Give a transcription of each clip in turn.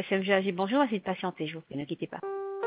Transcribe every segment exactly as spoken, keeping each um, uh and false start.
S M G A G, bonjour, essayez de patienter, je vous prie, ne quittez pas.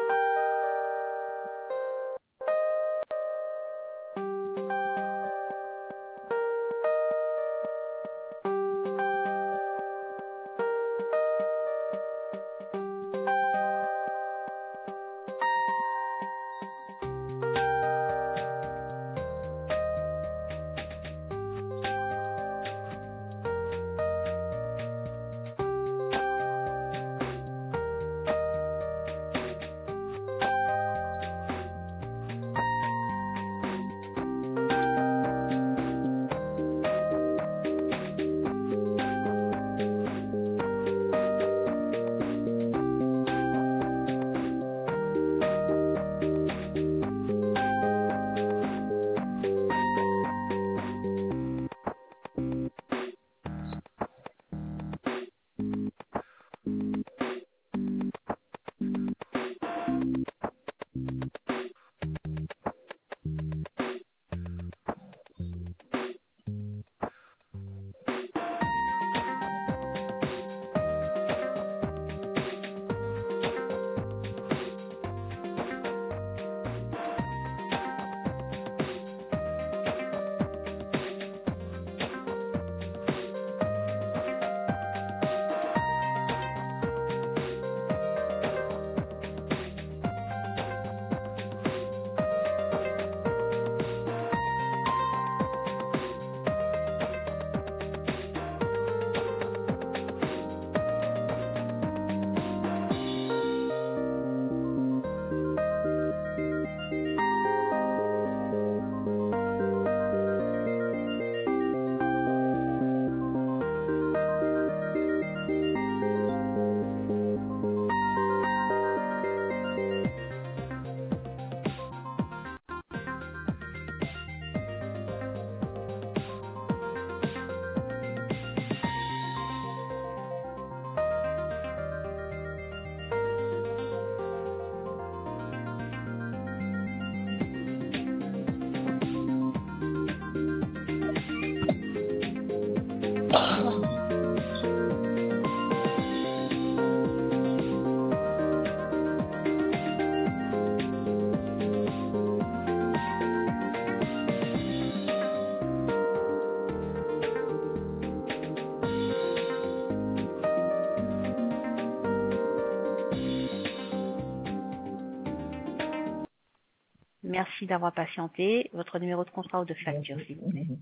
Merci d'avoir patienté. Votre numéro de contrat ou de facture, s'il vous plaît.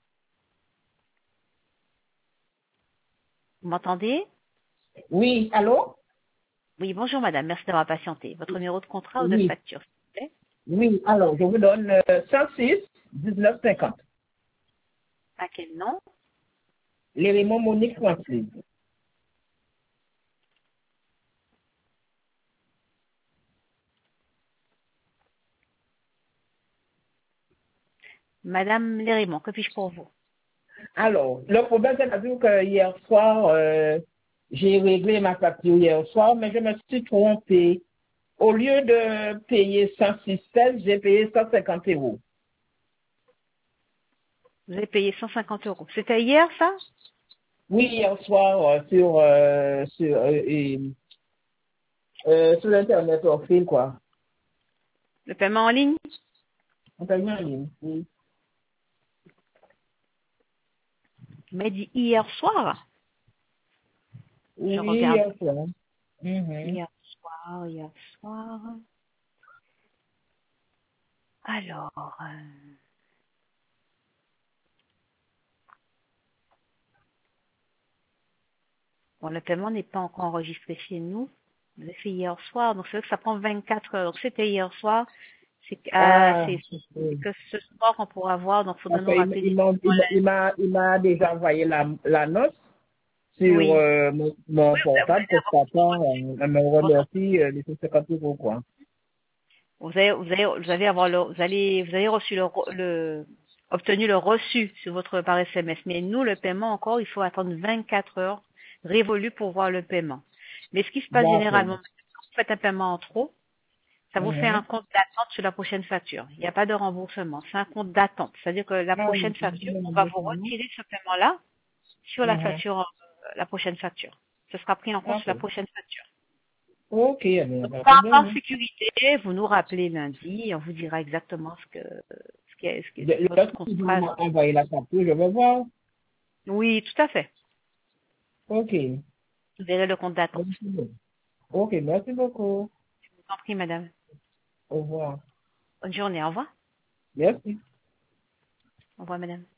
Vous m'entendez? Oui, allô? Oui, bonjour madame, merci d'avoir patienté. Votre numéro de contrat ou de Oui, facture, s'il vous plaît. oui, alors je vous donne euh, cent six dix-neuf cinquante. À quel nom? Les Raymond Monique Francis. Madame Lérimont, que puis-je pour vous? Alors, le problème, c'est que hier soir, euh, j'ai réglé ma facture hier soir, mais je me suis trompée. Au lieu de payer cent six seize, j'ai payé cent cinquante euros. Vous avez payé cent cinquante euros. C'était hier, ça? Oui, hier soir, euh, sur, euh, sur, euh, et, euh, sur Internet, au fil, quoi. Le paiement en ligne? On paye en ligne. Oui, Vous m'avez dit hier soir? Je oui, regarde. hier soir. Mhm. Hier soir, hier soir. Alors, euh, bon, le paiement n'est pas encore enregistré chez nous. Vous avez fait hier soir, donc c'est vrai que ça prend vingt-quatre heures. Donc c'était hier soir. C'est que- euh, Ah, c'est c'est oui. que ce soir qu'on pourra voir, donc il faudra Parce nous qu'il rappeler il d'ici m'a il au m'a il lundi. m'a il m'a déjà envoyé la, la note sur Oui. euh, mon, mon Oui, vous avez, portable pour papa, euh, elle me votre- remercie euh, les cent cinquante euros, quoi. vous avez, vous avez, vous allez avoir le, vous allez, vous avez reçu le, re- le, obtenu le reçu sur votre par S M S. Mais nous, le paiement encore, il faut attendre vingt-quatre heures révolues pour voir le paiement. Mais ce qui se passe D'accord. généralement, quand vous faites un paiement en trop, ça vous fait un Mhm. compte d'attente sur la prochaine facture. Il n'y a pas de remboursement. C'est un compte d'attente. C'est-à-dire que la Ah oui, prochaine facture, on va vous mhm. retirer ce paiement-là sur la Mhm. facture, euh, la prochaine facture. Ce sera pris en compte sur la Ok. prochaine facture. Ok, il n'y a pas de Par, par problème. sécurité, vous nous rappelez lundi et on vous dira exactement ce que, ce que, ce que Le- si votre Lorsque vous contrat. m'envoyez la capture, je vais voir. Oui, tout à fait. Ok. Vous verrez le compte d'attente. Merci beaucoup. Ok, merci beaucoup. Je vous en prie, madame. Au revoir. Bonne journée. Au revoir. Merci. Au revoir, madame.